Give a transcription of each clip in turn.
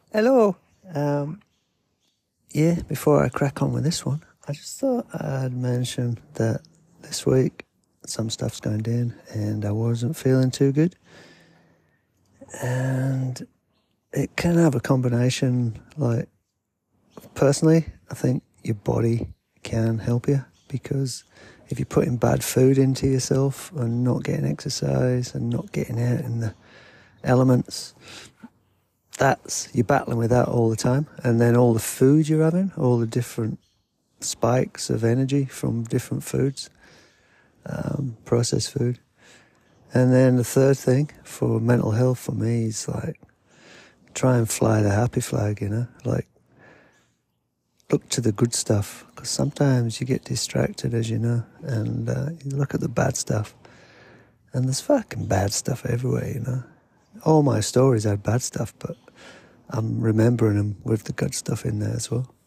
Hello. Um, yeah, before I crack on with this one, I just thought I'd mention that this week some stuff's going down and I wasn't feeling too good. And it can have a combination, like, personally, I think your body can help you because if you're putting bad food into yourself and not getting exercise and not getting out in the elements, you're battling with that all the time. And then all the food you're having, all the different spikes of energy from different foods, processed food. And then the third thing for mental health for me is like, try and fly the happy flag, like look to the good stuff. Because sometimes you get distracted, as you know, and you look at the bad stuff. And there's fucking bad stuff everywhere, All my stories had bad stuff, but I'm remembering them with the good stuff in there as well.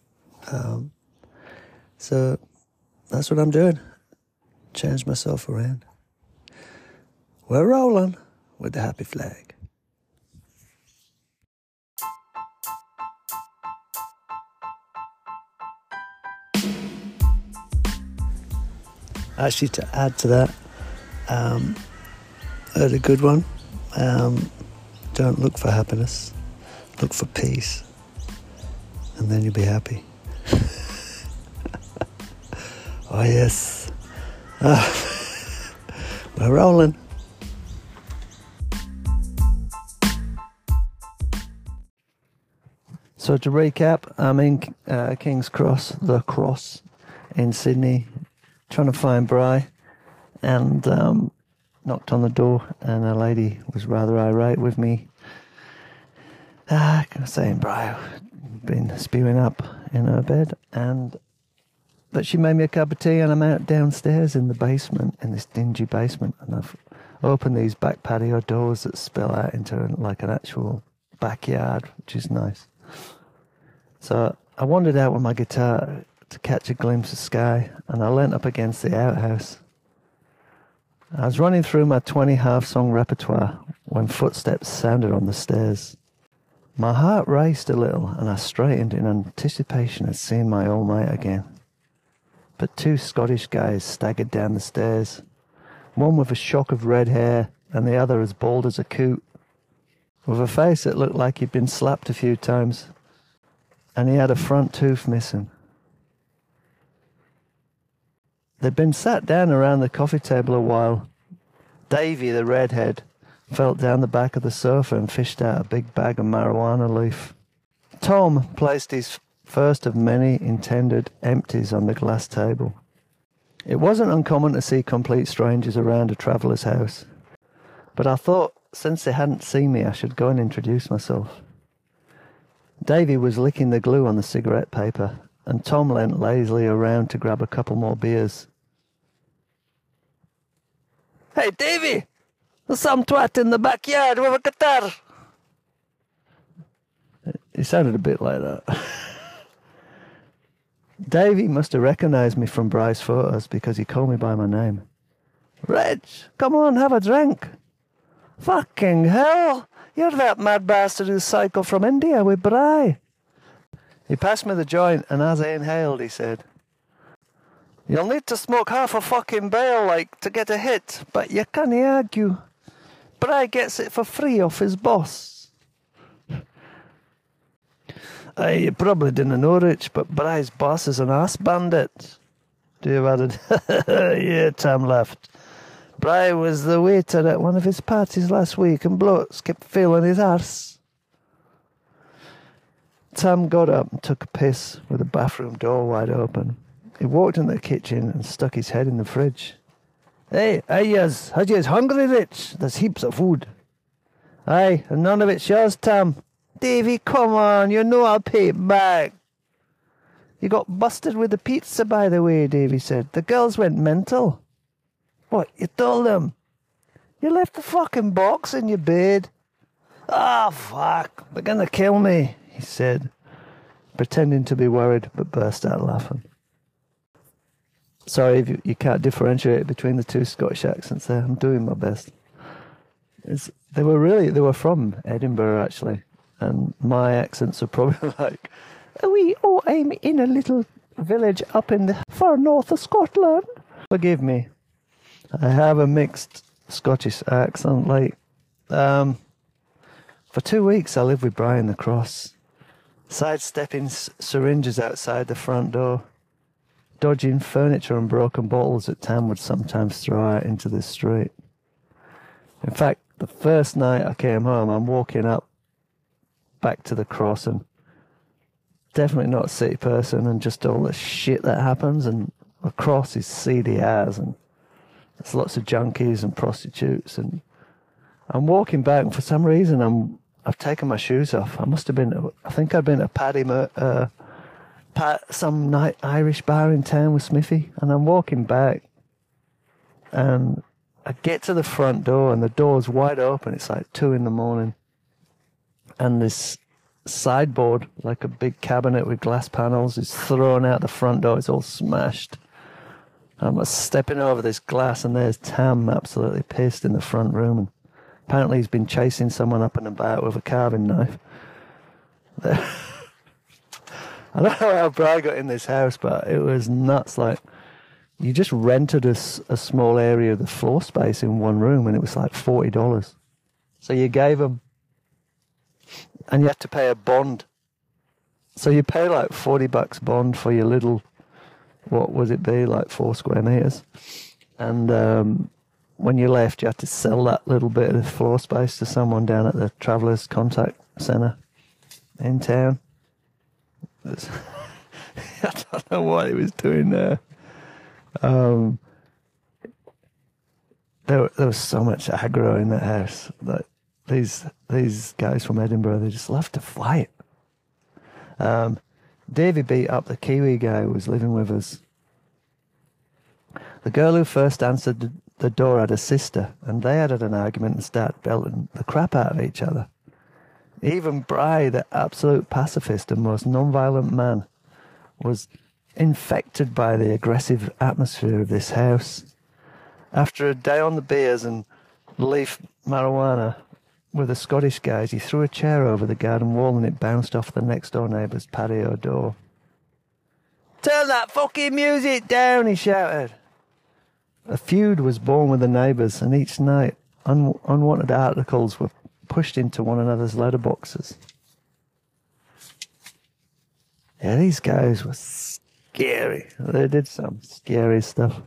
So that's what I'm doing. Change myself around. We're rolling with the happy flag. Actually, to add to that, I had a good one. Don't look for happiness, look for peace, and then you'll be happy. Oh yes, we're rolling. So to recap, I'm in King's Cross, the Cross, in Sydney, trying to find Bri, and knocked on the door, and a lady was rather irate with me. Saying Bri had been spewing up in her bed, but she made me a cup of tea, and I'm out downstairs in the basement, in this dingy basement, and I've opened these back patio doors that spill out into like an actual backyard, which is nice. So I wandered out with my guitar to catch a glimpse of sky, and I leant up against the outhouse. I was running through my 20 half-song repertoire when footsteps sounded on the stairs. My heart raced a little, and I straightened in anticipation of seeing my old mate again. But two Scottish guys staggered down the stairs, one with a shock of red hair, and the other as bald as a coot, with a face that looked like he'd been slapped a few times, and he had a front tooth missing. They'd been sat down around the coffee table a while. Davy, the redhead, felt down the back of the sofa and fished out a big bag of marijuana leaf. Tom placed his first of many intended empties on the glass table. It wasn't uncommon to see complete strangers around a traveller's house, but I thought, since they hadn't seen me, I should go and introduce myself. Davy was licking the glue on the cigarette paper, and Tom leant lazily around to grab a couple more beers. "Hey, Davy! There's some twat in the backyard with a guitar." He sounded a bit like that. Davy must have recognised me from Bri's photos because he called me by my name. "Reg, come on, have a drink." "Fucking hell! You're that mad bastard who cycled from India with Bri." He passed me the joint, and as I inhaled, he said, "You'll need to smoke half a fucking bale, to get a hit, but you can't argue. Bri gets it for free off his boss." You probably didn't know, Rich, but Bri's boss is an ass bandit." Dave added. "Yeah," Tom laughed. "Bri was the waiter at one of his parties last week, and blokes kept feeling his arse." Tom got up and took a piss with the bathroom door wide open. He walked in the kitchen and stuck his head in the fridge. "Hey, are yous hungry, Rich? There's heaps of food." "Aye, and none of it's yours, Tom." "Davy, come on, you know I'll pay it back." "You got busted with the pizza, by the way," Davy said. "The girls went mental." "What, you told them?" "You left the fucking box in your bed." "Ah, fuck, they're gonna kill me," he said, pretending to be worried, but burst out laughing. Sorry if you can't differentiate between the two Scottish accents there. I'm doing my best. They were from Edinburgh, actually. and my accents are probably like, oh, I'm in a little village up in the far north of Scotland. Forgive me. I have a mixed Scottish accent. Like, for 2 weeks I lived with Brian the Cross, sidestepping syringes outside the front door, dodging furniture and broken bottles that Tam would sometimes throw out into the street. In fact, the first night I came home, I'm walking up back to the Cross, and definitely not a city person, and just all the shit that happens, and the Cross is seedy as, and there's lots of junkies and prostitutes, and I'm walking back, and for some reason I've taken my shoes off. I think I'd been at some night Irish bar in town with Smithy, and I'm walking back, and I get to the front door, and the door's wide open. It's like 2 a.m, and this sideboard, like a big cabinet with glass panels, is thrown out the front door. It's all smashed. I'm stepping over this glass, and there's Tam absolutely pissed in the front room. And apparently he's been chasing someone up and about with a carving knife. I don't know how Brian got in this house, but it was nuts. Like, you just rented a small area of the floor space in one room, and it was like $40. So you gave them, and you had to pay a bond. So you pay like $40 bond for your little, what would it be, like 4 square meters. And when you left, you had to sell that little bit of the floor space to someone down at the Travellers Contact Centre in town. I don't know what he was doing there. There was so much aggro in that house. Like, these guys from Edinburgh, they just love to fight. Davey beat up the Kiwi guy who was living with us. The girl who first answered the door had a sister, and they had an argument and started belting the crap out of each other. Even Bry, the absolute pacifist and most non-violent man, was infected by the aggressive atmosphere of this house. After a day on the beers and leaf marijuana with the Scottish guys, he threw a chair over the garden wall and it bounced off the next door neighbour's patio door. "Turn that fucking music down," he shouted. A feud was born with the neighbours, and each night unwanted articles were pushed into one another's letterboxes. Yeah, these guys were scary. They did some scary stuff.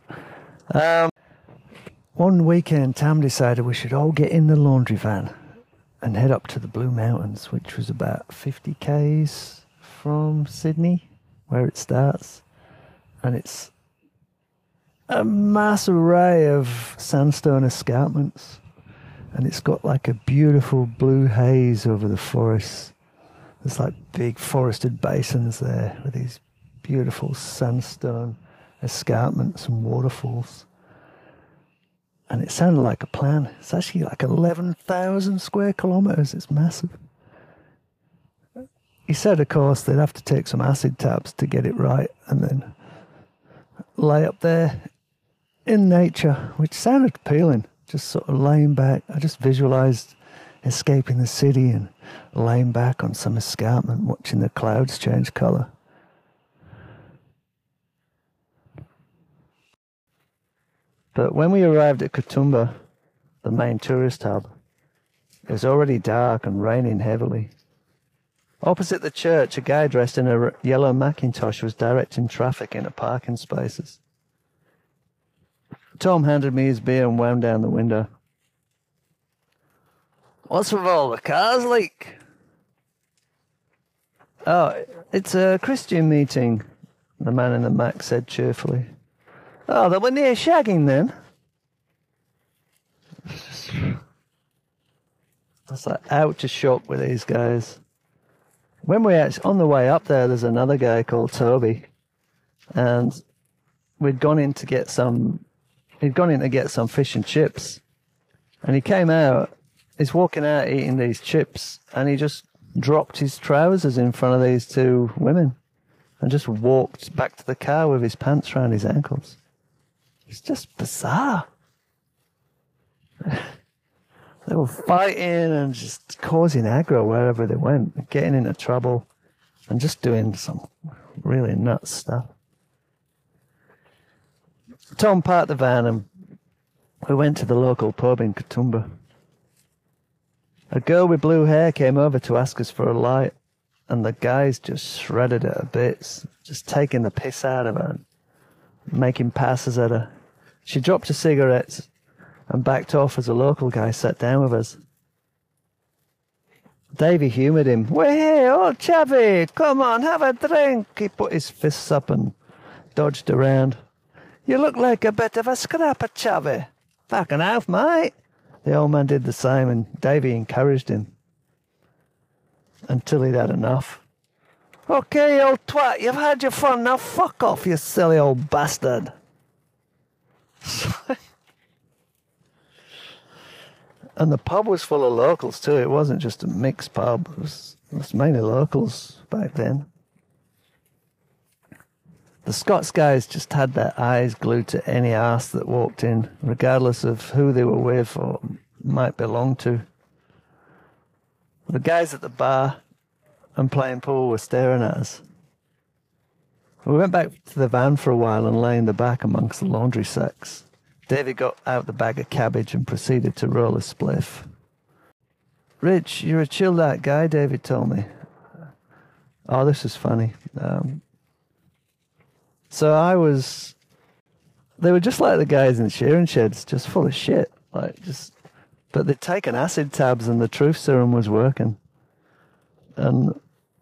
One weekend, Tam decided we should all get in the laundry van and head up to the Blue Mountains, which was about 50 k's from Sydney, where it starts. And it's a mass array of sandstone escarpments. And it's got like a beautiful blue haze over the forests. There's like big forested basins there with these beautiful sandstone escarpments and waterfalls. And it sounded like a plan. It's actually like 11,000 square kilometres. It's massive. He said, of course, they'd have to take some acid tabs to get it right and then lay up there in nature, which sounded appealing. Just sort of laying back. I just visualised escaping the city and laying back on some escarpment, watching the clouds change colour. But when we arrived at Katoomba, the main tourist hub, it was already dark and raining heavily. Opposite the church, a guy dressed in a yellow Macintosh was directing traffic into parking spaces. Tom handed me his beer and wound down the window. "What's with all the cars, like?" "Oh, it's a Christian meeting," the man in the Mac said cheerfully. "Oh, they were near shagging then?" I was like out of shock with these guys. When we actually, on the way up there, there's another guy called Toby, and we'd gone in to get some fish and chips, and he came out, he's walking out eating these chips, and he just dropped his trousers in front of these 2 women and just walked back to the car with his pants around his ankles. It's just bizarre. They were fighting and just causing aggro wherever they went, getting into trouble and just doing some really nuts stuff. Tom parked the van and we went to the local pub in Katoomba. A girl with blue hair came over to ask us for a light, and the guys just shredded her to bits, just taking the piss out of her and making passes at her. She dropped her cigarettes and backed off as a local guy sat down with us. Davey humoured him. "Hey, old chavvy, come on, have a drink." He put his fists up and dodged around. "You look like a bit of a scrapper, chavvy." "Fucking oath, mate." The old man did the same, and Davey encouraged him until he'd had enough. "Okay, you old twat, you've had your fun, now fuck off, you silly old bastard." And the pub was full of locals too. It wasn't just a mixed pub. It was mainly locals back then. The Scots guys just had their eyes glued to any arse that walked in, regardless of who they were with or might belong to. The guys at the bar and playing pool were staring at us. We went back to the van for a while and lay in the back amongst the laundry sacks. Davey got out the bag of cabbage and proceeded to roll a spliff. "Rich, you're a chilled out guy," David told me. Oh, this is funny. They were just like the guys in shearing sheds, just full of shit. But they'd taken acid tabs and the truth serum was working. And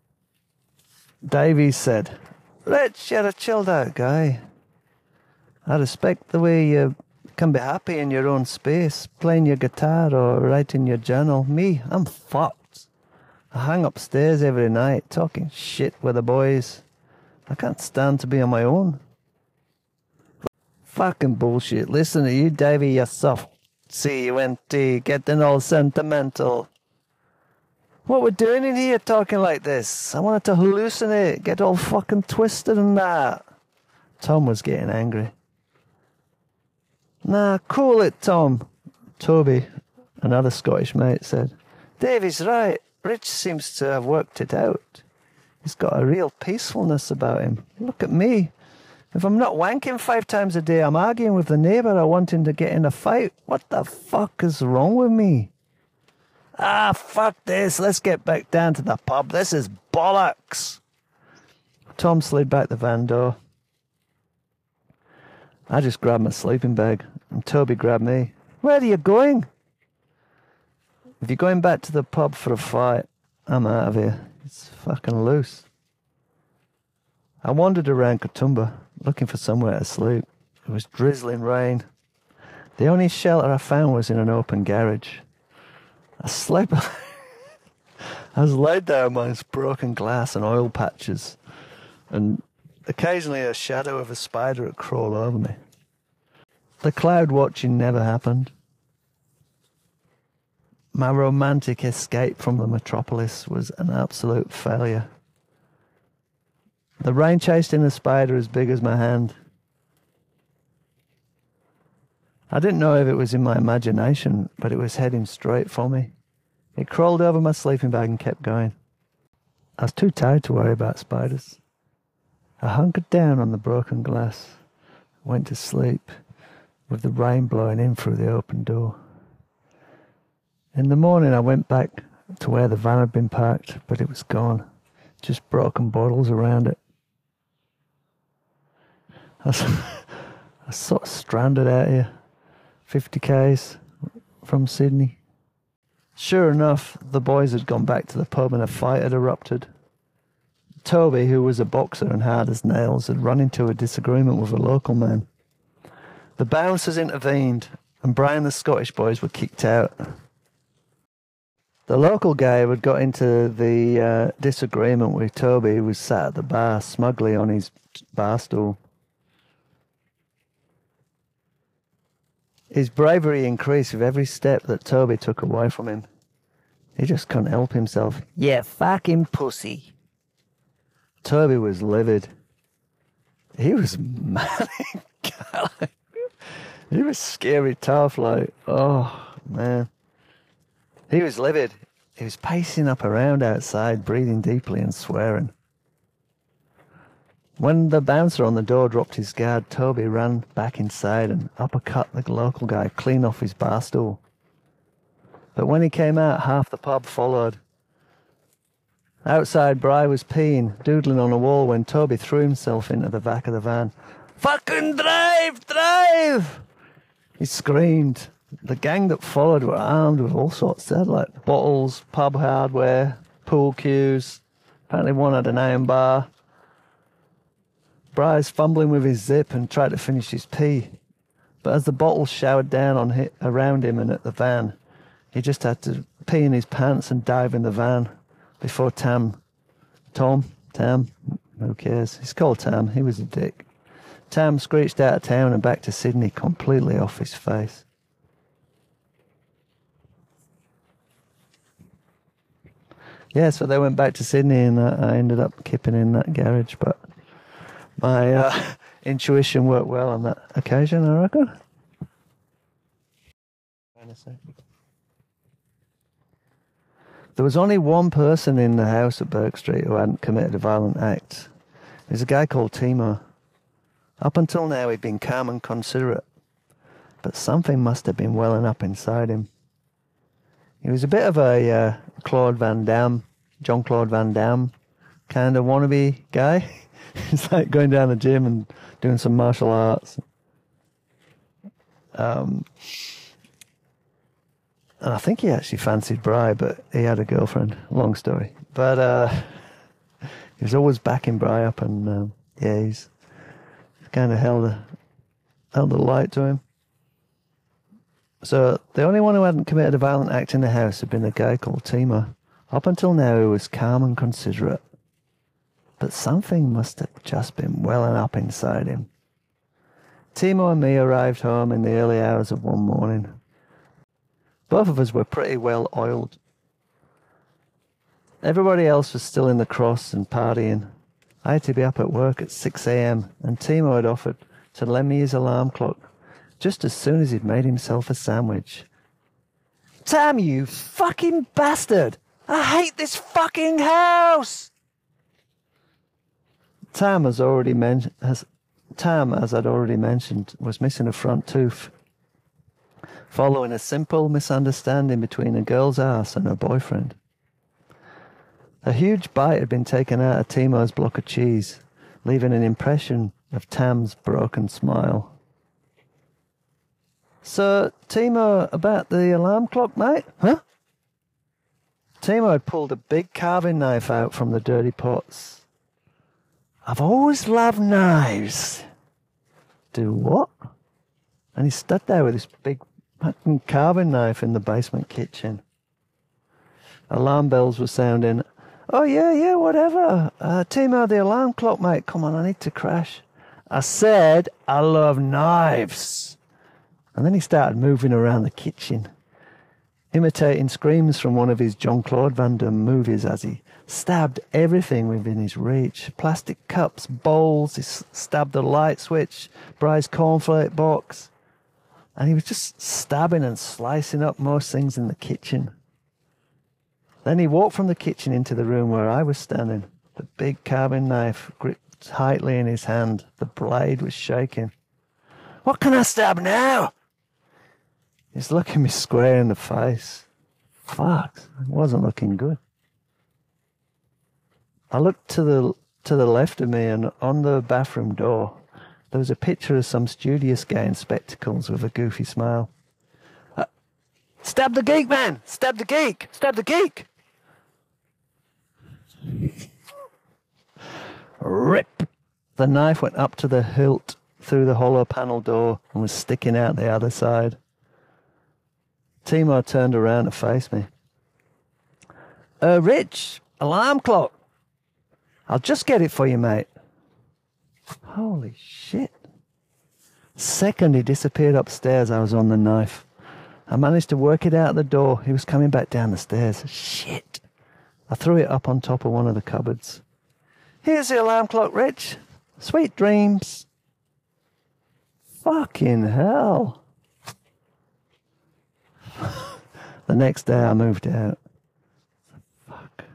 Davey said, "Rich, you're a chilled out guy. I respect the way you can be happy in your own space, playing your guitar or writing your journal. Me, I'm fucked. I hang upstairs every night, talking shit with the boys. I can't stand to be on my own." "Fucking bullshit. Listen to you, Davey, you soft C-U-N-T, getting all sentimental. What we're doing in here talking like this? I wanted to hallucinate, get all fucking twisted and that." Tom was getting angry. "Nah, cool it, Tom," Toby, another Scottish mate, said. "Davey's right. Rich seems to have worked it out. He's got a real peacefulness about him. Look at me. If I'm not wanking 5 times a day, I'm arguing with the neighbour or wanting to get in a fight. What the fuck is wrong with me? Ah, fuck this. Let's get back down to the pub. This is bollocks." Tom slid back the van door. I just grabbed my sleeping bag, and Toby grabbed me. "Where are you going?" "If you're going back to the pub for a fight, I'm out of here. It's fucking loose." I wandered around Katoomba, looking for somewhere to sleep. It was drizzling rain. The only shelter I found was in an open garage. I slept. I was laid down amongst broken glass and oil patches, and occasionally a shadow of a spider would crawl over me. The cloud watching never happened. My romantic escape from the metropolis was an absolute failure. The rain chased in a spider as big as my hand. I didn't know if it was in my imagination, but it was heading straight for me. It crawled over my sleeping bag and kept going. I was too tired to worry about spiders. I hunkered down on the broken glass, went to sleep, with the rain blowing in through the open door. In the morning I went back to where the van had been parked, but it was gone. Just broken bottles around it. I was sort of stranded out here, 50 k's from Sydney. Sure enough, the boys had gone back to the pub and a fight had erupted. Toby, who was a boxer and hard as nails, had run into a disagreement with a local man. The bouncers intervened, and Brian the Scottish boys were kicked out. The local guy who had got into the disagreement with Toby was sat at the bar smugly on his bar stool. His bravery increased with every step that Toby took away from him. He just couldn't help himself. "Yeah, fucking pussy." Toby was livid. He was mad. He was scary tough, like, oh, man. He was livid. He was pacing up around outside, breathing deeply and swearing. When the bouncer on the door dropped his guard, Toby ran back inside and uppercut the local guy clean off his bar stool. But when he came out, half the pub followed. Outside, Bry was peeing, doodling on a wall when Toby threw himself into the back of the van. "Fucking drive! Drive!" He screamed. The gang that followed were armed with all sorts. They had like bottles, pub hardware, pool cues. Apparently one had an iron bar. Bry's fumbling with his zip and tried to finish his pee. But as the bottles showered down around him and at the van, he just had to pee in his pants and dive in the van before Tam, who cares? He's called Tam. He was a dick. Tam screeched out of town and back to Sydney completely off his face. Yeah, so they went back to Sydney and I ended up kipping in that garage, but my intuition worked well on that occasion, I reckon. There was only one person in the house at Burke Street who hadn't committed a violent act. It was a guy called Timo. Up until now, he'd been calm and considerate, but something must have been welling up inside him. He was a bit of a Jean-Claude Van Damme kind of wannabe guy. It's like going down the gym and doing some martial arts. And I think he actually fancied Bry, but he had a girlfriend. Long story. But he was always backing Bry up, and he's kind of held a light to him. So the only one who hadn't committed a violent act in the house had been a guy called Timo. Up until now, he was calm and considerate. But something must have just been welling up inside him. Timo and me arrived home in the early hours of one morning. Both of us were pretty well oiled. Everybody else was still in the cross and partying. I had to be up at work at 6 a.m. and Timo had offered to lend me his alarm clock just as soon as he'd made himself a sandwich. "Tam, you fucking bastard! I hate this fucking house!" Tam, as I'd already mentioned, was missing a front tooth, following a simple misunderstanding between a girl's ass and her boyfriend. A huge bite had been taken out of Timo's block of cheese, leaving an impression of Tam's broken smile. "So, Timo, about the alarm clock, mate? Huh?" Timo had pulled a big carving knife out from the dirty pots. "I've always loved knives." "Do what?" And he stood there with this big fucking carving knife in the basement kitchen. Alarm bells were sounding. "Oh, yeah, whatever. Timo, the alarm clock, mate. Come on, I need to crash." "I said I love knives." And then he started moving around the kitchen, imitating screams from one of his Jean-Claude Van Damme movies as he stabbed everything within his reach. Plastic cups, bowls, he stabbed the light switch, Bry's cornflake box. And he was just stabbing and slicing up most things in the kitchen. Then he walked from the kitchen into the room where I was standing, the big carving knife gripped tightly in his hand. The blade was shaking. "What can I stab now?" He's looking me square in the face. Fuck, it wasn't looking good. I looked to the left of me, and on the bathroom door, there was a picture of some studious guy in spectacles with a goofy smile. "Stab the geek, man! Stab the geek! Stab the geek!" Rip! The knife went up to the hilt through the hollow panel door and was sticking out the other side. Timo turned around to face me. "Rich, alarm clock. I'll just get it for you, mate." Holy shit. Second he disappeared upstairs, I was on the knife. I managed to work it out the door. He was coming back down the stairs. Shit. I threw it up on top of one of the cupboards. "Here's the alarm clock, Rich. Sweet dreams." Fucking hell. The next day I moved out. Fuck.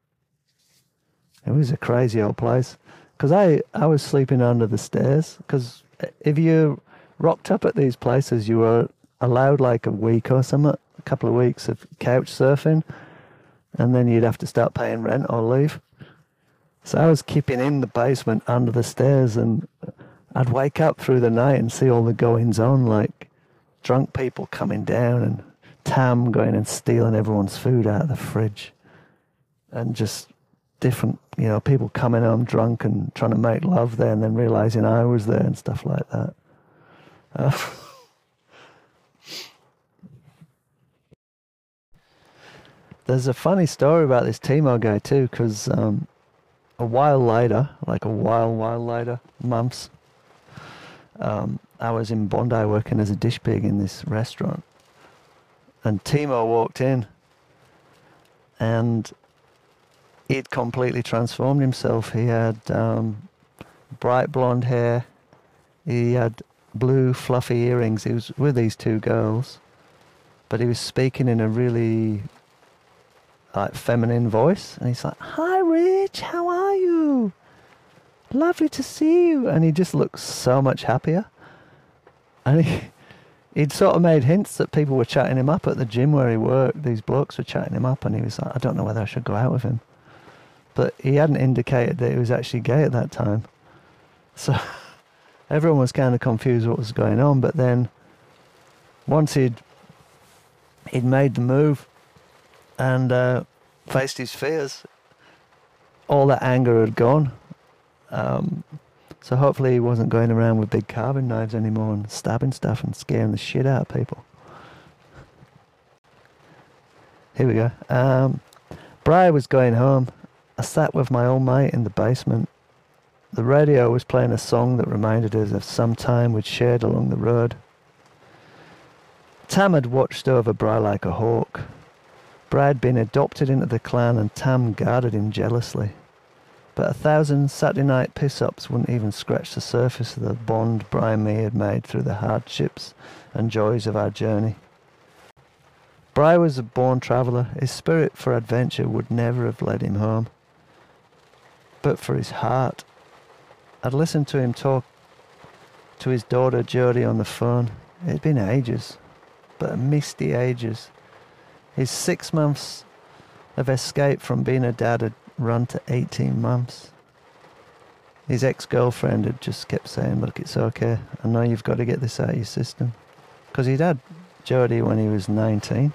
It was a crazy old place. Because I was sleeping under the stairs. Because if you rocked up at these places, you were allowed like a week or something, a couple of weeks of couch surfing. And then you'd have to start paying rent or leave. So I was keeping in the basement under the stairs, and I'd wake up through the night and see all the goings on, like drunk people coming down and Tam going and stealing everyone's food out of the fridge. And just different, people coming home drunk and trying to make love there and then realizing I was there and stuff like that. There's a funny story about this Timor guy too, because a while later, months, I was in Bondi working as a dish pig in this restaurant, and Timor walked in, and he'd completely transformed himself. He had bright blonde hair, he had blue fluffy earrings. He was with these two girls, but he was speaking in a really feminine voice, and he's like, "Hi Rich, how are you? Lovely to see you." And he just looked so much happier. And he'd sort of made hints that people were chatting him up at the gym where he worked. These blokes were chatting him up, and he was like, "I don't know whether I should go out with him." But he hadn't indicated that he was actually gay at that time. So everyone was kind of confused what was going on. But then once he'd made the move and faced his fears, all that anger had gone. So hopefully he wasn't going around with big carving knives anymore and stabbing stuff and scaring the shit out of people. Here we go. Bri was going home. I sat with my old mate in the basement. The radio was playing a song that reminded us of some time we'd shared along the road. Tam had watched over Bri like a hawk. Bri had been adopted into the clan, and Tam guarded him jealously. But 1,000 Saturday night piss-ups wouldn't even scratch the surface of the bond Bri and me had made through the hardships and joys of our journey. Bri was a born traveller. His spirit for adventure would never have led him home. But for his heart, I'd listened to him talk to his daughter Jodie on the phone. It had been ages, but a misty ages. His 6 months of escape from being a dad had run to 18 months. His ex-girlfriend had just kept saying, "Look, it's okay. I know you've got to get this out of your system." Because he'd had Jodie when he was 19.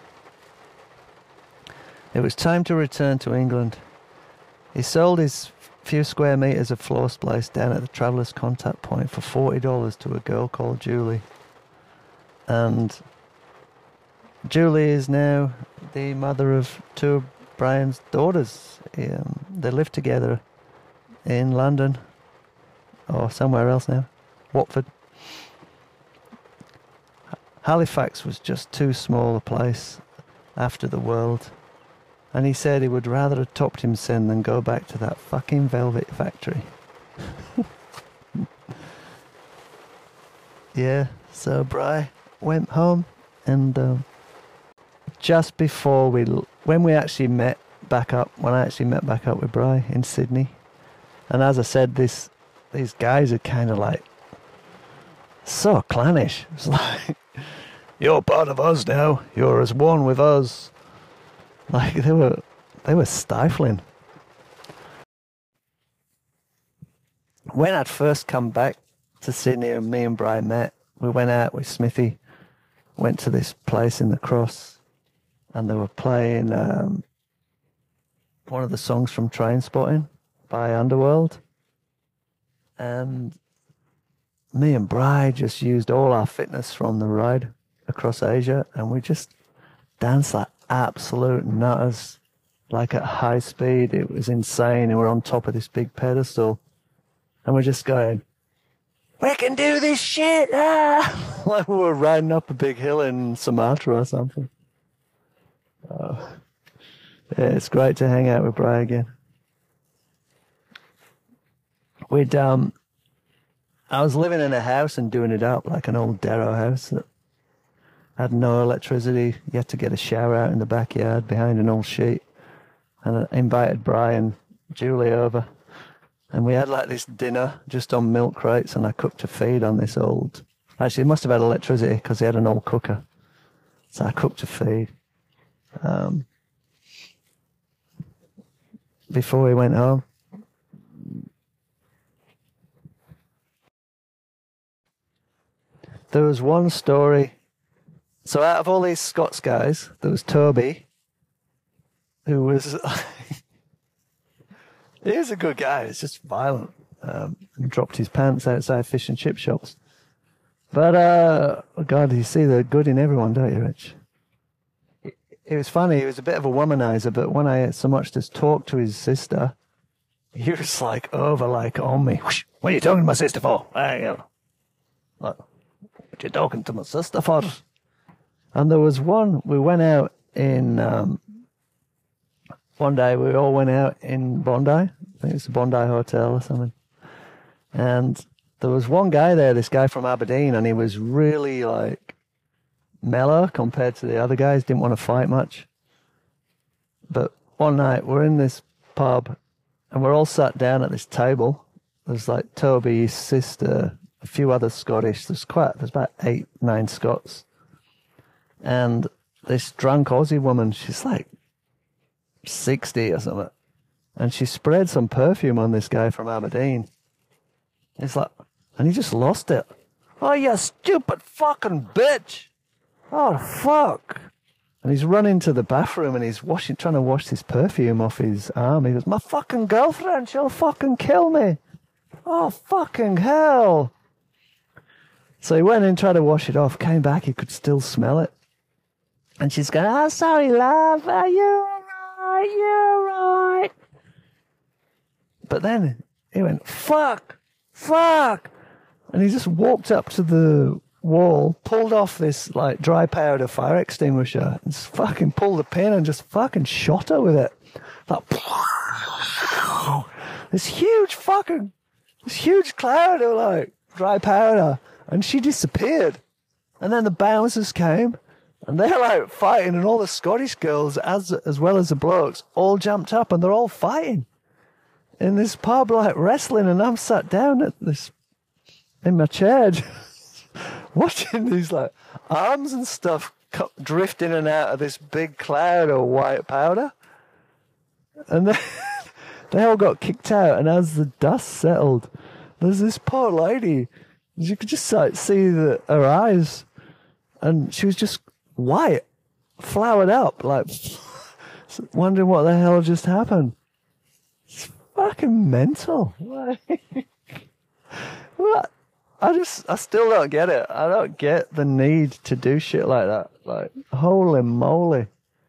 It was time to return to England. He sold his few square metres of floor space down at the Travellers Contact Point for $40 to a girl called Julie. And Julie is now the mother of two of Brian's daughters. They live together in London, or somewhere else now, Watford. Halifax was just too small a place after the world, and he said he would rather have topped him sin than go back to that fucking velvet factory. Yeah, so Bri went home, and just before when I actually met back up with Bri in Sydney, and as I said, these guys are kind of like so clannish. It's like, "You're part of us now. You're as one with us." Like they were stifling. When I'd first come back to Sydney and me and Bri met, we went out with Smithy, went to this place in the Cross, and they were playing one of the songs from Trainspotting by Underworld. And me and Bri just used all our fitness from the ride across Asia, and we just danced like absolute nutters, like at high speed. It was insane, and we're on top of this big pedestal, and we're just going, "We can do this shit!" Ah! Like we were riding up a big hill in Sumatra or something. Yeah, it's great to hang out with Bri again. I was living in a house and doing it up, like an old Darrow house. had no electricity. You had to get a shower out in the backyard behind an old sheet. And I invited Brian, Julie over. And we had like this dinner just on milk crates, and I cooked a feed on this old... Actually, it must have had electricity because he had an old cooker. So I cooked a feed. Before we went home. There was one story. So out of all these Scots guys, there was Toby, who was... he was a good guy. He's just violent. He dropped his pants outside fish and chip shops. But, God, you see the good in everyone, don't you, Rich? It was funny. He was a bit of a womanizer, but when I so much as talked to his sister, he was like on me. Whoosh, what are you talking to my sister for? What you talking to my sister for? And there was one, we went out in, one day we all went out in Bondi. I think it's the Bondi Hotel or something. And there was one guy there, this guy from Aberdeen, and he was really like mellow compared to the other guys, didn't want to fight much. But one night we're in this pub and we're all sat down at this table. There's like Toby, his sister, a few other Scottish. There's about 8, 9 Scots. And this drunk Aussie woman, she's like 60 or something. And she spread some perfume on this guy from Aberdeen. It's like, and he just lost it. Oh, you stupid fucking bitch. Oh, fuck. And he's run into the bathroom and he's trying to wash this perfume off his arm. He goes, my fucking girlfriend, she'll fucking kill me. Oh, fucking hell. So he went in, tried to wash it off, came back, he could still smell it. And she's going, oh, sorry, love. Are you alright? You alright? But then he went, fuck. And he just walked up to the wall, pulled off this like dry powder fire extinguisher, and just fucking pulled the pin and just fucking shot her with it. Like, this huge cloud of like dry powder, and she disappeared. And then the bouncers came, and they're like fighting, and all the Scottish girls, as well as the blokes, all jumped up, and they're all fighting in this pub, like wrestling, and I'm sat down at this in my chair, watching these like arms and stuff drift in and out of this big cloud of white powder, and then they all got kicked out. And as the dust settled, there's this poor lady. You could just like see her eyes, and she was just white, flowered up, like wondering what the hell just happened. It's fucking mental. What? I still don't get it. I don't get the need to do shit like that. Like, holy moly.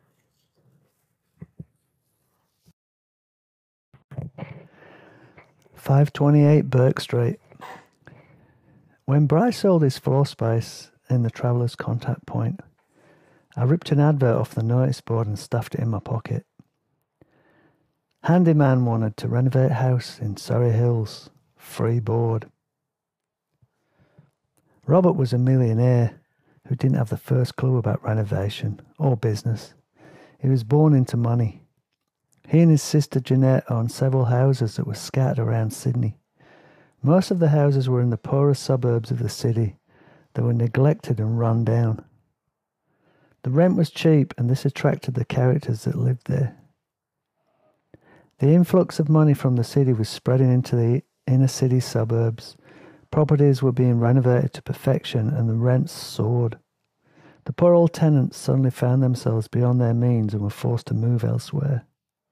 "528 Burke Street. When Bryce sold his floor space in the Traveller's Contact Point, I ripped an advert off the notice board and stuffed it in my pocket. Handyman wanted to renovate house in Surrey Hills. Free board. Robert was a millionaire who didn't have the first clue about renovation or business. He was born into money. He and his sister Jeanette owned several houses that were scattered around Sydney. Most of the houses were in the poorer suburbs of the city. They were neglected and run down. The rent was cheap, and this attracted the characters that lived there. The influx of money from the city was spreading into the inner city suburbs. Properties were being renovated to perfection, and the rents soared. The poor old tenants suddenly found themselves beyond their means and were forced to move elsewhere.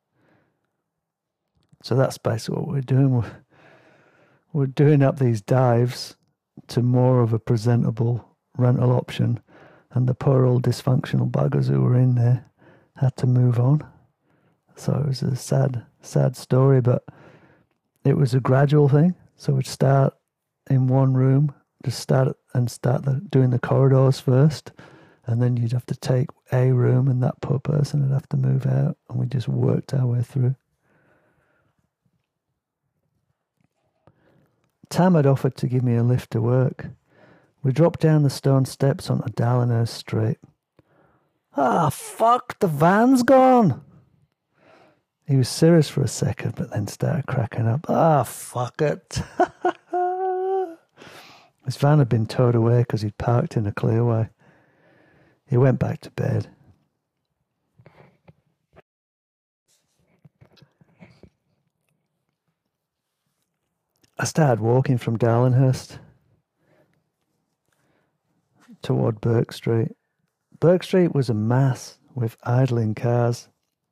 So that's basically what we're doing. We're doing up these dives to more of a presentable rental option, and the poor old dysfunctional buggers who were in there had to move on. So it was a sad story, but it was a gradual thing. So we'd start in one room, doing the corridors first, and then you'd have to take a room, and that poor person would have to move out, and we just worked our way through. Tam had offered to give me a lift to work, We dropped down the stone steps onto Darlinghurst Street. Ah, fuck, the van's gone! He was serious for a second, but then started cracking up. Ah, fuck it. His van had been towed away because he'd parked in a clearway. He went back to bed. I started walking from Darlinghurst toward Burke Street. Burke Street was a mass with idling cars.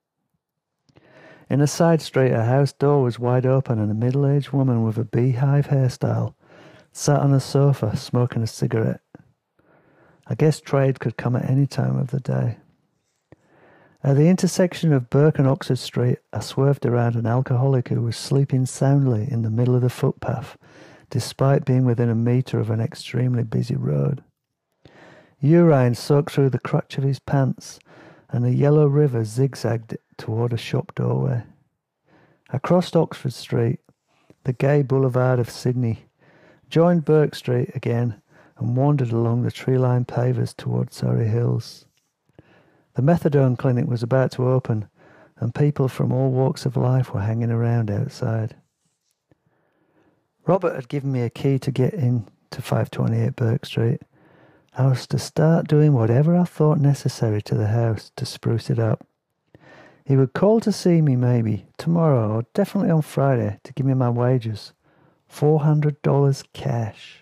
In a side street, a house door was wide open and a middle-aged woman with a beehive hairstyle sat on a sofa smoking a cigarette. I guess trade could come at any time of the day. At the intersection of Burke and Oxford Street, I swerved around an alcoholic who was sleeping soundly in the middle of the footpath, despite being within a metre of an extremely busy road. Urine soaked through the crotch of his pants, and a yellow river zigzagged toward a shop doorway. I crossed Oxford Street, the gay boulevard of Sydney, joined Burke Street again, and wandered along the tree-lined pavers toward Surrey Hills. The methadone clinic was about to open, and people from all walks of life were hanging around outside. Robert had given me a key to get in to 528 Burke Street. I was to start doing whatever I thought necessary to the house to spruce it up. He would call to see me maybe tomorrow or definitely on Friday to give me my wages. $400 cash.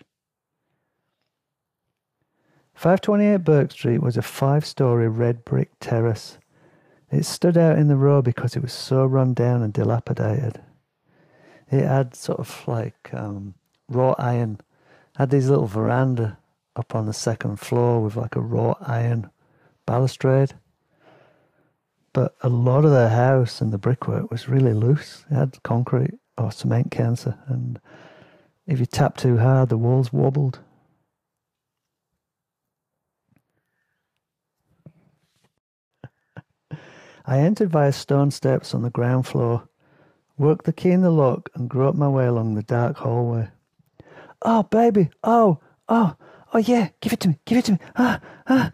528 Burke Street was a 5-storey red brick terrace. It stood out in the road because it was so run down and dilapidated. It had sort of like wrought iron, had these little veranda up on the second floor with like a wrought iron balustrade. But a lot of the house and the brickwork was really loose. It had concrete or cement cancer, and if you tapped too hard, the walls wobbled. I entered via stone steps on the ground floor, worked the key in the lock, and groped my way along the dark hallway. Oh, baby! Oh, yeah! Give it to me! Ah!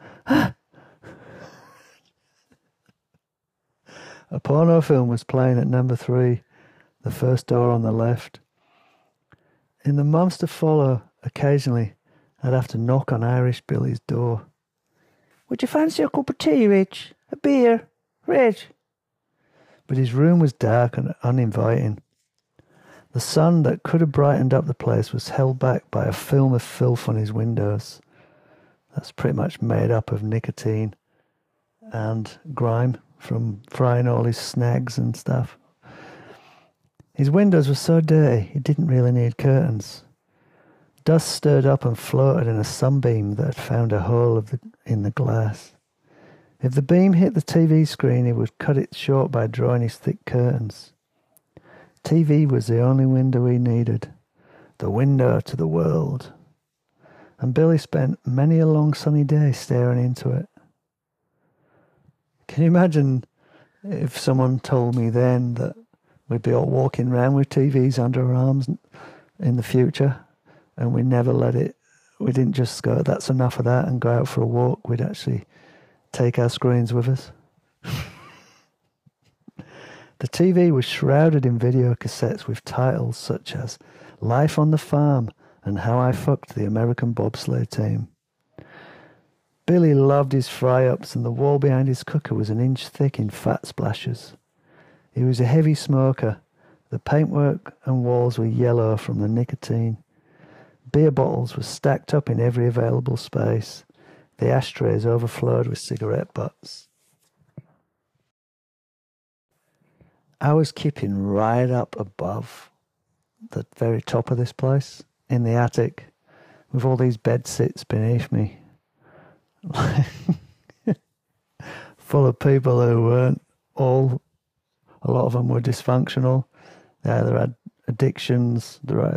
A porno film was playing at number 3, the first door on the left. In the months to follow, occasionally, I'd have to knock on Irish Billy's door. Would you fancy a cup of tea, Rich? A beer? Rich? But his room was dark and uninviting. The sun that could have brightened up the place was held back by a film of filth on his windows. That's pretty much made up of nicotine and grime from frying all his snags and stuff. His windows were so dirty, he didn't really need curtains. Dust stirred up and floated in a sunbeam that had found a hole in the glass. If the beam hit the TV screen, he would cut it short by drawing his thick curtains. TV was the only window he needed, the window to the world. And Billy spent many a long sunny day staring into it. Can you imagine if someone told me then that we'd be all walking around with TVs under our arms in the future, and we didn't just go, that's enough of that, and go out for a walk. We'd actually take our screens with us. The TV was shrouded in video cassettes with titles such as Life on the Farm and How I Fucked the American Bobsleigh Team. Billy loved his fry-ups, and the wall behind his cooker was an inch thick in fat splashes. He was a heavy smoker. The paintwork and walls were yellow from the nicotine. Beer bottles were stacked up in every available space. The ashtrays overflowed with cigarette butts. I was keeping right up above the very top of this place, in the attic, with all these bed sits beneath me, full of people who weren't a lot of them were dysfunctional. They either had addictions,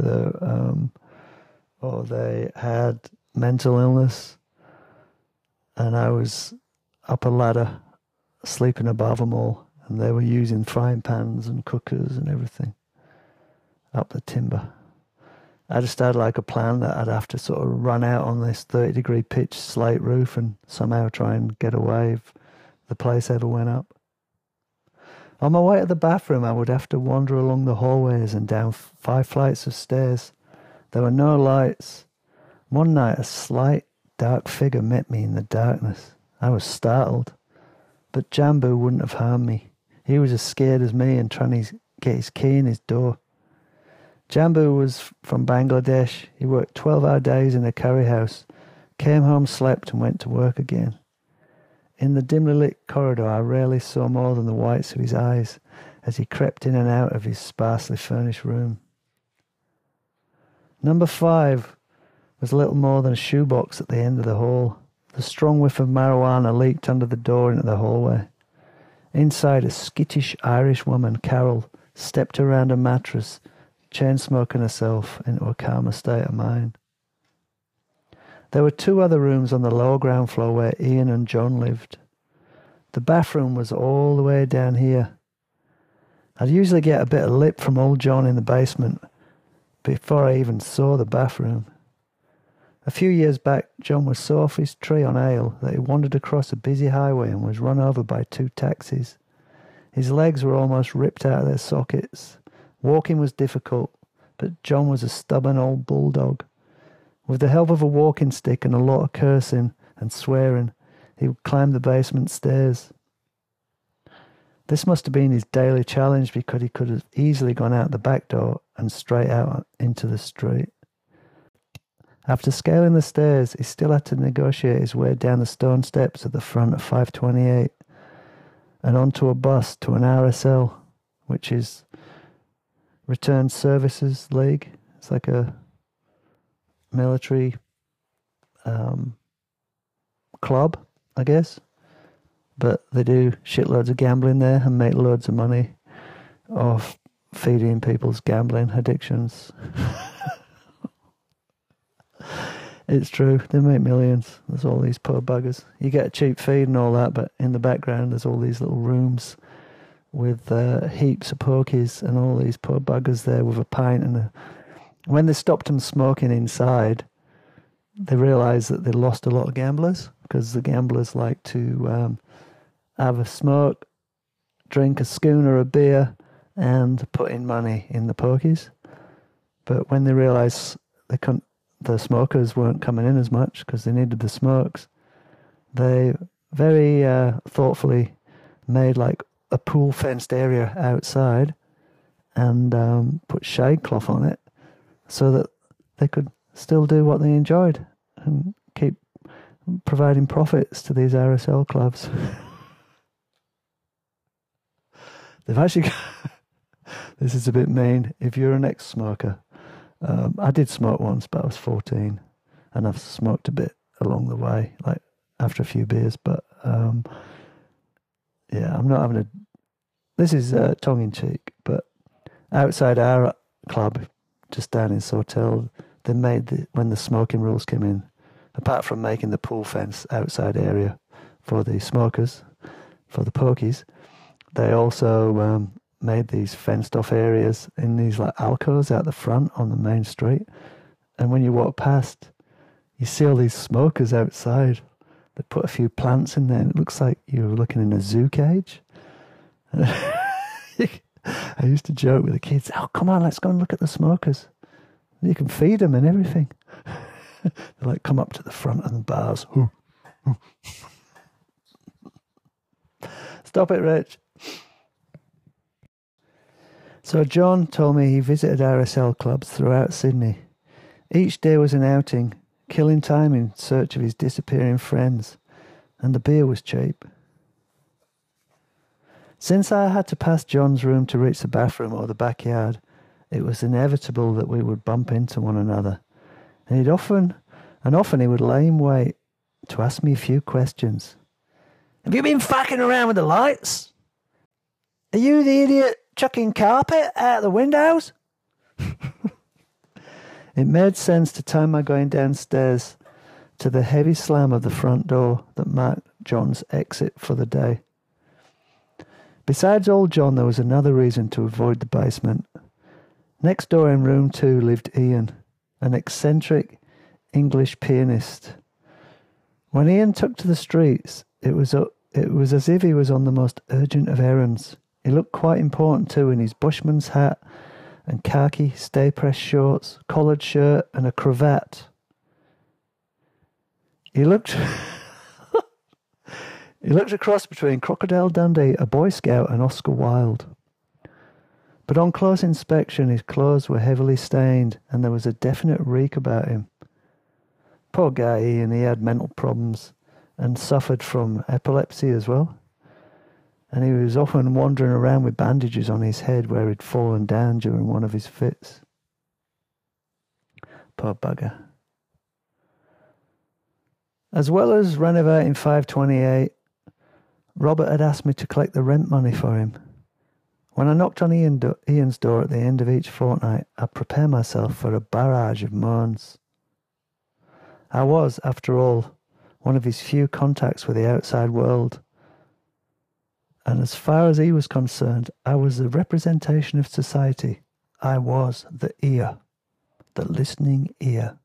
or they had mental illness, and I was up a ladder, sleeping above them all, and they were using frying pans and cookers and everything up the timber. I just had like a plan that I'd have to sort of run out on this 30-degree pitch slate roof and somehow try and get away if the place ever went up. On my way to the bathroom, I would have to wander along the hallways and down 5 flights of stairs. There were no lights. One night, a slight, dark figure met me in the darkness. I was startled, but Jambu wouldn't have harmed me. He was as scared as me and trying to get his key in his door. Jambu was from Bangladesh. He worked 12-hour days in a curry house, came home, slept, and went to work again. In the dimly lit corridor, I rarely saw more than the whites of his eyes as he crept in and out of his sparsely furnished room. Number 5 was little more than a shoebox at the end of the hall. The strong whiff of marijuana leaked under the door into the hallway. Inside, a skittish Irish woman, Carol, stepped around a mattress, chain-smoking herself into a calmer state of mind. There were 2 other rooms on the lower ground floor where Ian and John lived. The bathroom was all the way down here. I'd usually get a bit of lip from old John in the basement before I even saw the bathroom. A few years back, John was so off his tree on ale that he wandered across a busy highway and was run over by 2 taxis. His legs were almost ripped out of their sockets. Walking was difficult, but John was a stubborn old bulldog. With the help of a walking stick and a lot of cursing and swearing, he would climb the basement stairs. This must have been his daily challenge because he could have easily gone out the back door and straight out into the street. After scaling the stairs, he still had to negotiate his way down the stone steps at the front of 528 and onto a bus to an RSL, which is Returned Services League. It's like a military club, I guess. But they do shitloads of gambling there and make loads of money off feeding people's gambling addictions. It's true, they make millions. There's all these poor buggers. You get a cheap feed and all that, but in the background there's all these little rooms with heaps of pokies and all these poor buggers there with a pint. And when they stopped them smoking inside, they realised that they lost a lot of gamblers because the gamblers like to have a smoke, drink a schooner of beer and put in money in the pokies. But when they realised the smokers weren't coming in as much because they needed the smokes, they very thoughtfully made like a pool fenced area outside and put shade cloth on it so that they could still do what they enjoyed and keep providing profits to these RSL clubs. They've actually this is a bit mean. If you're an ex-smoker, I did smoke once, but I was 14, and I've smoked a bit along the way, like after a few beers. But yeah, I'm not having a. This is tongue in cheek, but outside our club, just down in Sawtell, they made when the smoking rules came in. Apart from making the pool fence outside area for the smokers, for the pokies, they also made these fenced off areas in these like alcoves out the front on the main street. And when you walk past, you see all these smokers outside. They put a few plants in there and it looks like you're looking in a zoo cage. I used to joke with the kids, oh, come on, let's go and look at the smokers. You can feed them and everything. They like come up to the front of the bars. Stop it, Rich. So John told me he visited RSL clubs throughout Sydney. Each day was an outing, killing time in search of his disappearing friends, and the beer was cheap. Since I had to pass John's room to reach the bathroom or the backyard, it was inevitable that we would bump into one another, and often he would lay in wait to ask me a few questions. Have you been fucking around with the lights? Are you the idiot chucking carpet out the windows? It made sense to time my going downstairs to the heavy slam of the front door that marked John's exit for the day. Besides old John, there was another reason to avoid the basement. Next door in room 2 lived Ian. an eccentric English pianist. When Ian took to the streets, it was as if he was on the most urgent of errands. He looked quite important too, in his bushman's hat and khaki stay-pressed shorts, collared shirt and a cravat. He looked a cross between Crocodile Dundee, a Boy Scout, and Oscar Wilde. But on close inspection, his clothes were heavily stained, and there was a definite reek about him. Poor guy Ian, he had mental problems and suffered from epilepsy as well. And he was often wandering around with bandages on his head where he'd fallen down during one of his fits. Poor bugger. As well as renovating 528, Robert had asked me to collect the rent money for him. When I knocked on Ian's door at the end of each fortnight, I'd prepare myself for a barrage of moans. I was, after all, one of his few contacts with the outside world. And as far as he was concerned, I was the representation of society. I was the ear, the listening ear.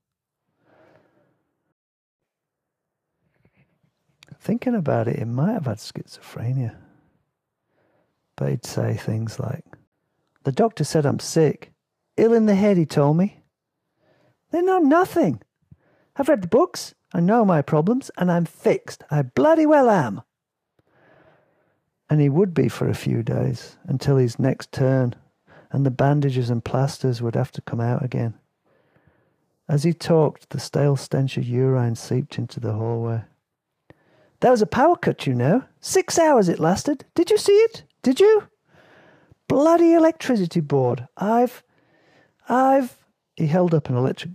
Thinking about it, he might have had schizophrenia. But he'd say things like, "The doctor said I'm sick. Ill in the head, he told me. They know nothing. I've read the books, I know my problems, and I'm fixed. I bloody well am." And he would be for a few days, until his next turn, and the bandages and plasters would have to come out again. As he talked, the stale stench of urine seeped into the hallway. "There was a power cut, you know. 6 hours it lasted. Did you see it? Did you? Bloody electricity board. I've... He held up an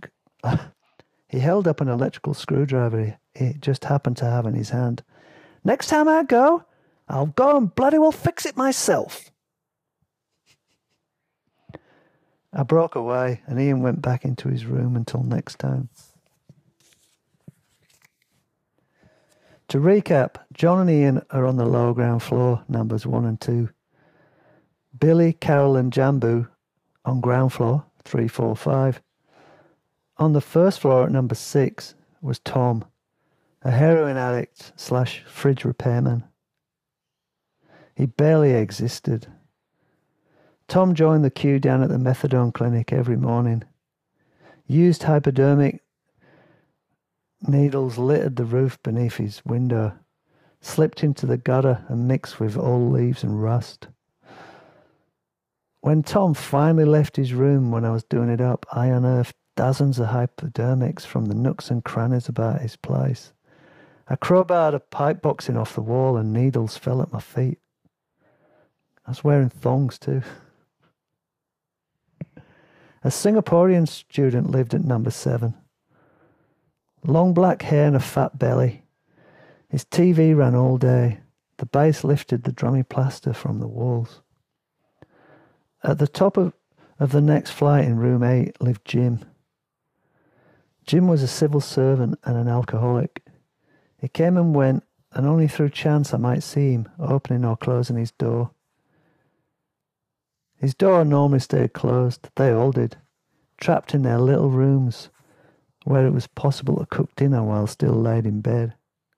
electrical screwdriver he just happened to have in his hand. "Next time I go, I'll go and bloody well fix it myself." I broke away and Ian went back into his room until next time. To recap, John and Ian are on the lower ground floor, numbers 1 and 2. Billy, Carol and Jambu on ground floor, 3, 4, 5. On the first floor at number 6 was Tom, a heroin addict / fridge repairman. He barely existed. Tom joined the queue down at the methadone clinic every morning. Used hypodermic needles littered the roof beneath his window, slipped into the gutter and mixed with old leaves and rust. When Tom finally left his room when I was doing it up, I unearthed dozens of hypodermics from the nooks and crannies about his place. I crowbarred a pipe boxing off the wall and needles fell at my feet. I was wearing thongs too. A Singaporean student lived at number 7. Long black hair and a fat belly. His TV ran all day. The bass lifted the drummy plaster from the walls. At the top of the next flight in room 8 lived Jim. Jim was a civil servant and an alcoholic. He came and went, and only through chance I might see him opening or closing his door. His door normally stayed closed. They all did, trapped in their little rooms where it was possible to cook dinner while still laid in bed.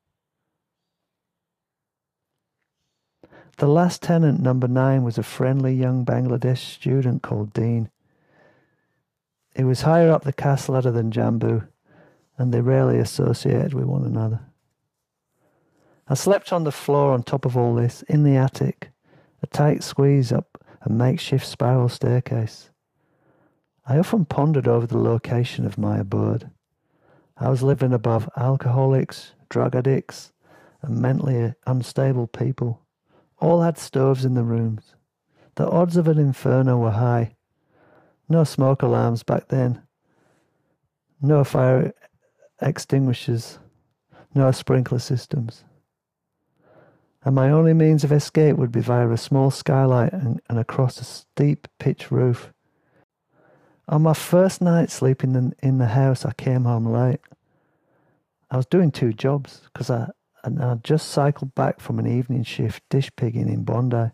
The last tenant, number 9, was a friendly young Bangladesh student called Dean. He was higher up the caste ladder than Jambu, and they rarely associated with one another. I slept on the floor on top of all this, in the attic, a tight squeeze up a makeshift spiral staircase. I often pondered over the location of my abode. I was living above alcoholics, drug addicts, and mentally unstable people. All had stoves in the rooms. The odds of an inferno were high. No smoke alarms back then. No fire extinguishers. No sprinkler systems. And my only means of escape would be via a small skylight and across a steep pitch roof. On my first night sleeping in the house, I came home late. I was doing 2 jobs because I'd just cycled back from an evening shift dish pigging in Bondi.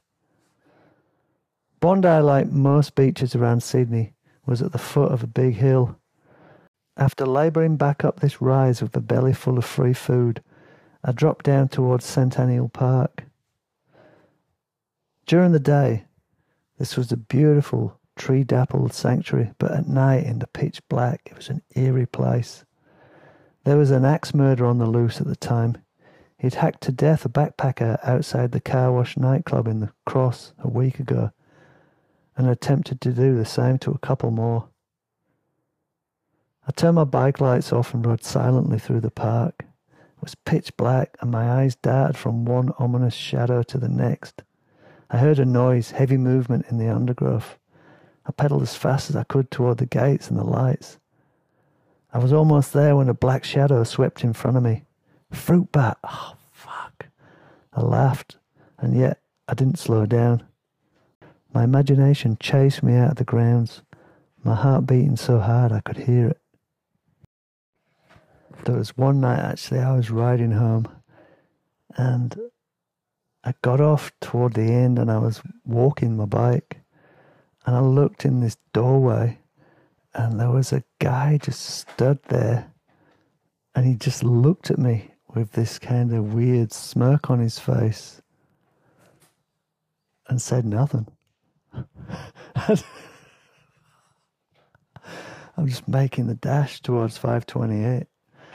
Bondi, like most beaches around Sydney, was at the foot of a big hill. After labouring back up this rise with a belly full of free food, I dropped down towards Centennial Park. During the day, this was a beautiful, tree-dappled sanctuary, but at night, in the pitch black, it was an eerie place. There was an axe murderer on the loose at the time. He'd hacked to death a backpacker outside the Car Wash nightclub in the Cross a week ago, and attempted to do the same to a couple more. I turned my bike lights off and rode silently through the park. It was pitch black, and my eyes darted from one ominous shadow to the next. I heard a noise, heavy movement in the undergrowth. I pedalled as fast as I could toward the gates and the lights. I was almost there when a black shadow swept in front of me. Fruit bat! Oh, fuck. I laughed, and yet I didn't slow down. My imagination chased me out of the grounds, my heart beating so hard I could hear it. There was one night, actually, I was riding home, and I got off toward the end, and I was walking my bike, and I looked in this doorway, and there was a guy just stood there, and he just looked at me with this kind of weird smirk on his face and said nothing. I'm just making the dash towards 528.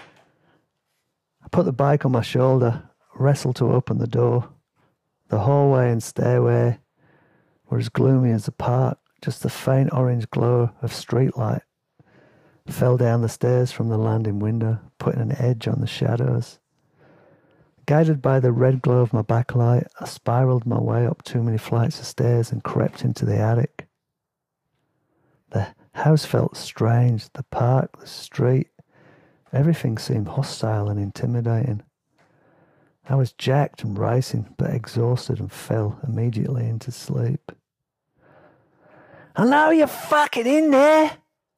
I put the bike on my shoulder, wrestled to open the door. The hallway and stairway were as gloomy as the park, just the faint orange glow of streetlight fell down the stairs from the landing window, putting an edge on the shadows. Guided by the red glow of my backlight, I spiraled my way up too many flights of stairs and crept into the attic. The house felt strange, the park, the street, everything seemed hostile and intimidating. I was jacked and racing, but exhausted, and fell immediately into sleep. I know you're fucking in there!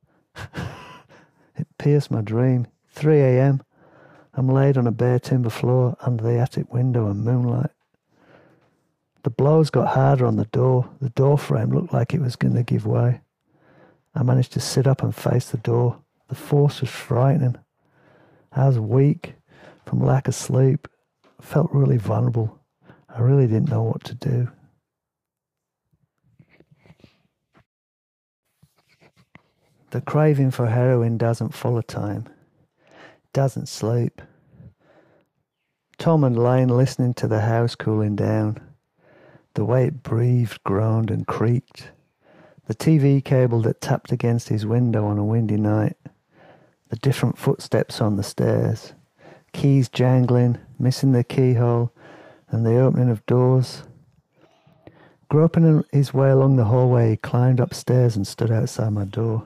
It pierced my dream. 3 a.m. I'm laid on a bare timber floor under the attic window in moonlight. The blows got harder on the door. The door frame looked like it was going to give way. I managed to sit up and face the door. The force was frightening. I was weak from lack of sleep. I felt really vulnerable. I really didn't know what to do. The craving for heroin doesn't follow time. It doesn't sleep. Tom had lain listening to the house cooling down. The way it breathed, groaned and creaked. The TV cable that tapped against his window on a windy night. The different footsteps on the stairs. Keys jangling, missing the keyhole, and the opening of doors. Groping his way along the hallway, he climbed upstairs and stood outside my door.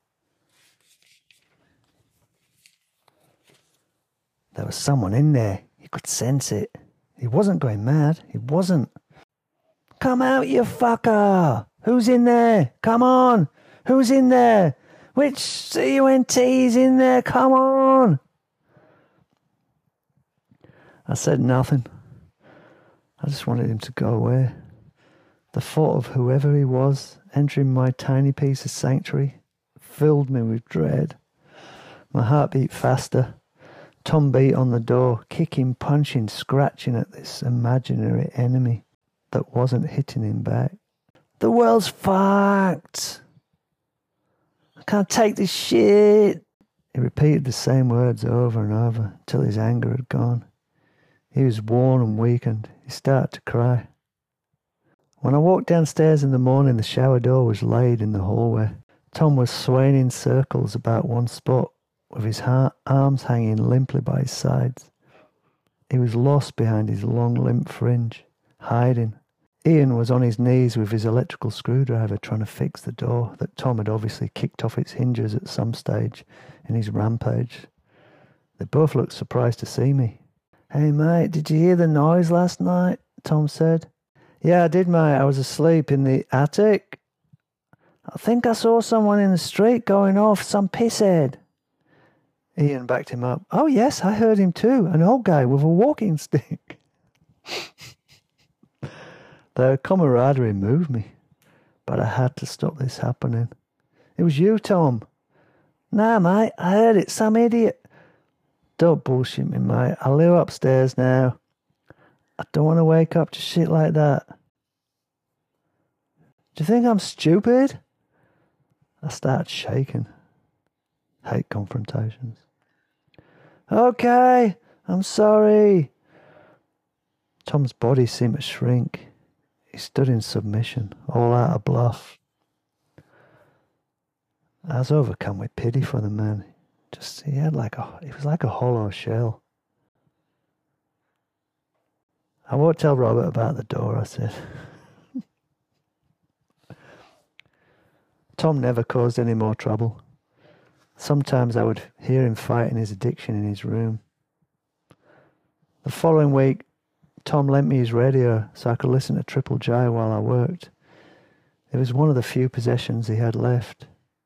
There was someone in there. He could sense it. He wasn't going mad. He wasn't. Come out, you fucker! Who's in there? Come on! Who's in there? Which CUNT's in there? Come on! I said nothing. I just wanted him to go away. The thought of whoever he was entering my tiny piece of sanctuary filled me with dread. My heart beat faster. Tom beat on the door, kicking, punching, scratching at this imaginary enemy that wasn't hitting him back. The world's fucked. I can't take this shit. He repeated the same words over and over till his anger had gone. He was worn and weakened. He started to cry. When I walked downstairs in the morning, the shower door was laid in the hallway. Tom was swaying in circles about one spot, with his arms hanging limply by his sides. He was lost behind his long limp fringe, hiding. Ian was on his knees with his electrical screwdriver trying to fix the door that Tom had obviously kicked off its hinges at some stage in his rampage. They both looked surprised to see me. Hey mate, did you hear the noise last night? Tom said. Yeah, I did mate, I was asleep in the attic. I think I saw someone in the street going off, some pisshead. Ian backed him up. Oh yes, I heard him too, an old guy with a walking stick. Their camaraderie moved me, but I had to stop this happening. It was you, Tom. Nah, mate, I heard it. Some idiot. Don't bullshit me, mate. I'll live upstairs now. I don't want to wake up to shit like that. Do you think I'm stupid? I started shaking. Hate confrontations. Okay, I'm sorry. Tom's body seemed to shrink. He stood in submission, all out of bluff. I was overcome with pity for the man. He was like a hollow shell. I won't tell Robert about the door, I said. Tom never caused any more trouble. Sometimes I would hear him fighting his addiction in his room. The following week, Tom lent me his radio so I could listen to Triple J while I worked. It was one of the few possessions he had left.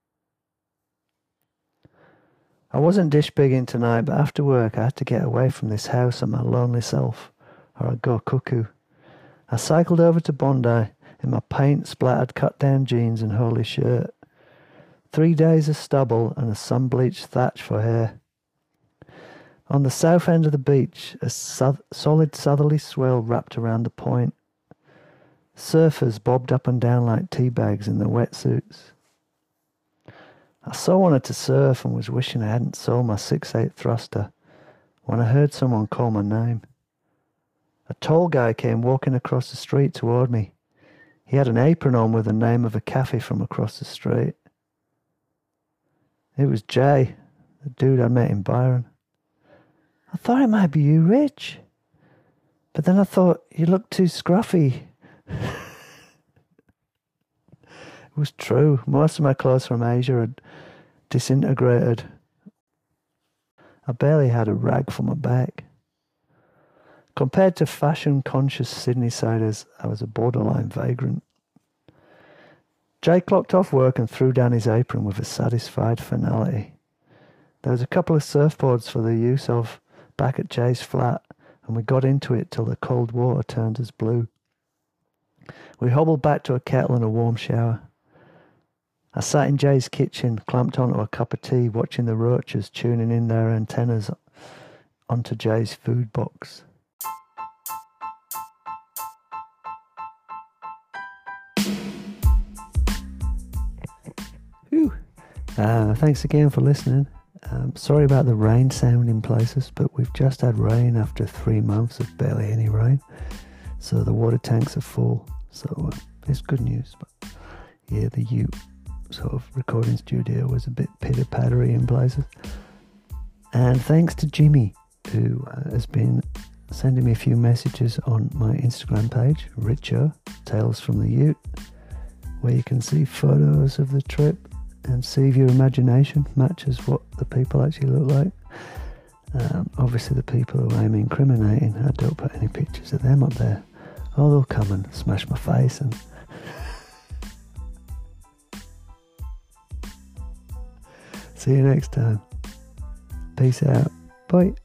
I wasn't dish bigging tonight, but after work I had to get away from this house and my lonely self, or I'd go cuckoo. I cycled over to Bondi in my paint-splattered cut-down jeans and holey shirt. 3 days of stubble and a sun-bleached thatch for hair. On the south end of the beach, a solid southerly swell wrapped around the point. Surfers bobbed up and down like tea bags in their wetsuits. I so wanted to surf and was wishing I hadn't sold my 6/8 thruster when I heard someone call my name. A tall guy came walking across the street toward me. He had an apron on with the name of a cafe from across the street. It was Jay, the dude I met in Byron. I thought it might be you, Rich. But then I thought you looked too scruffy. It was true. Most of my clothes from Asia had disintegrated. I barely had a rag for my back. Compared to fashion-conscious Sydney-siders, I was a borderline vagrant. Jay clocked off work and threw down his apron with a satisfied finality. There was a couple of surfboards for the use of back at Jay's flat, and we got into it till the cold water turned us blue. We hobbled back to a kettle and a warm shower. I sat in Jay's kitchen, clamped onto a cup of tea, watching the roaches tuning in their antennas onto Jay's food box. Whew. Thanks again for listening. Sorry about the rain sound in places, but we've just had rain after 3 months of barely any rain. So the water tanks are full. So it's good news. But yeah, the Ute sort of recording studio was a bit pitter-pattery in places. And thanks to Jimmy, who has been sending me a few messages on my Instagram page, Richo, Tales from the Ute, where you can see photos of the trip and see if your imagination matches what the people actually look like. Obviously the people who I'm incriminating, I don't put any pictures of them up there. Oh, they'll come and smash my face and... See you next time. Peace out. Bye.